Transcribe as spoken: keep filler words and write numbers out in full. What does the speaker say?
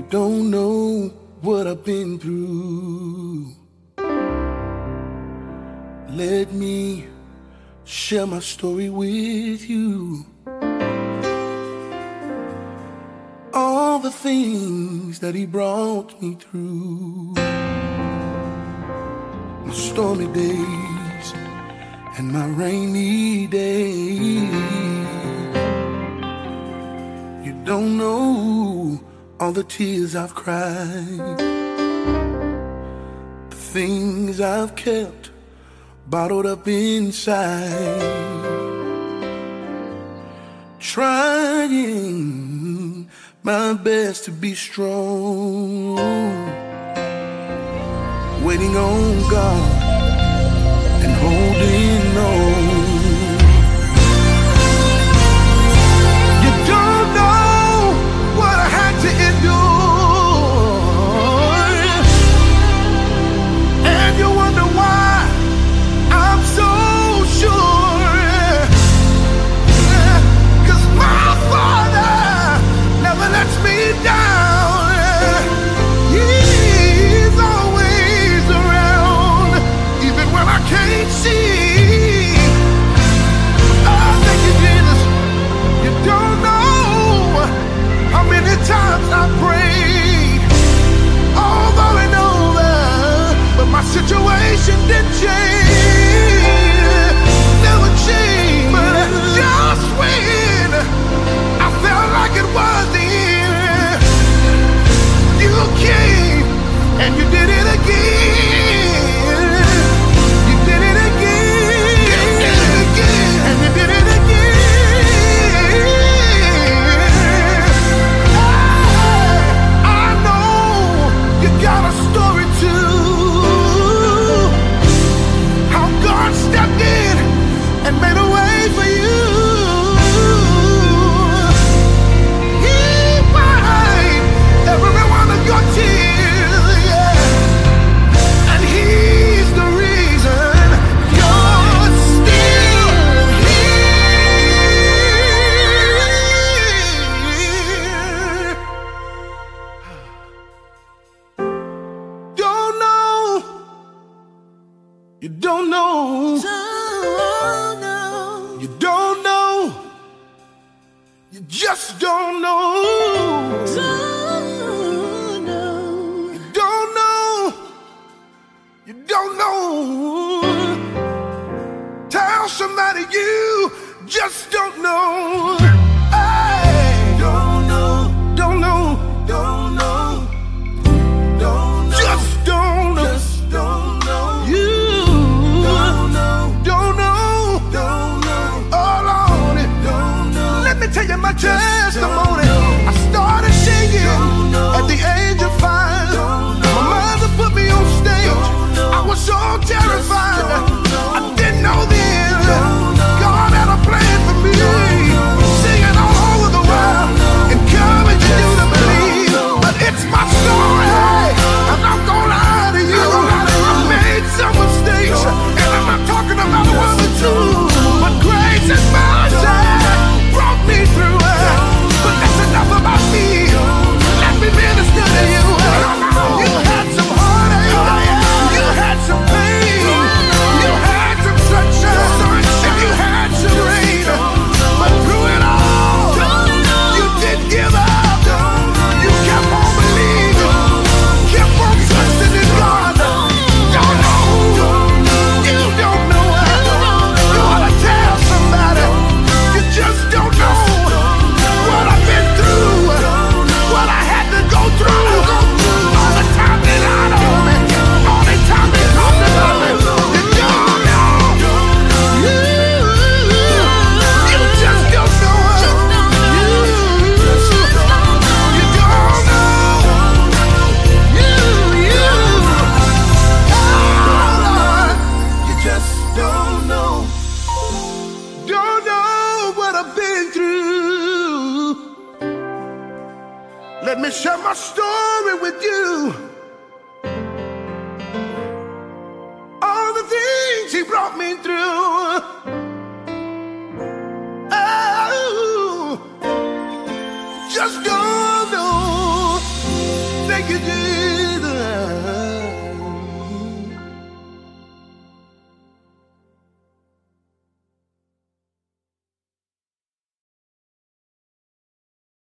don't know what I've been through. Let me share my story with you. All the things that he brought me through. My stormy days and my rainy days. You don't know all the tears I've cried, the things I've kept bottled up inside, trying my best to be strong, waiting on God and holding on. You don't know what I had to endure, and you wonder why I'm so sure. 'Cause my Father never lets me down. He's always around, even when I can't see. Oh, thank you, Jesus. You don't know how many times I prayed over and over, but my situation didn't change, never changed. But just when I felt like it was the end, you came and you did it again. You did it again, you did it again, and you did it again. I, I know you got a story too. How God stepped in and made a way for you. He wiped every one of your tears, yeah. And He's the reason you're still here. Don't know. You don't know. Don't know. You don't know. You just don't know. Don't know. You don't know. You don't know. Tell somebody you just don't know. Hey. Don't know. Don't know. Don't know. Don't know. Just don't know. Just don't know. You don't know. Don't know. Don't know. All on it. Don't know. Let me tell you my testimony. I started singing at the age of five. My mother put me on stage. I was so terrified. I didn't know then God had a plan for me. Singing all over the world, encouraging you to believe. But it's my story, I'm not gonna lie to you. I made some mistakes, and I'm not talking about one or two. But grace and mercy brought me through. But that's enough about me. Let me minister to you. You had some heartache, you had some pain, you had some sunshine, and you had some rain. But through it all, you didn't give up. You kept on believing, kept on trusting in God. Don't know, you don't know. You ought to tell somebody. You just don't know what I've been through, what I had to go through. All the time they lied on me, all the time they talked about me. You don't know. You, you just don't know. You, you don't know. You, you, oh Lord, you just don't know. Don't know what I've been through. Let me share my story with you. All the things He brought me through. Oh, just don't know. you do.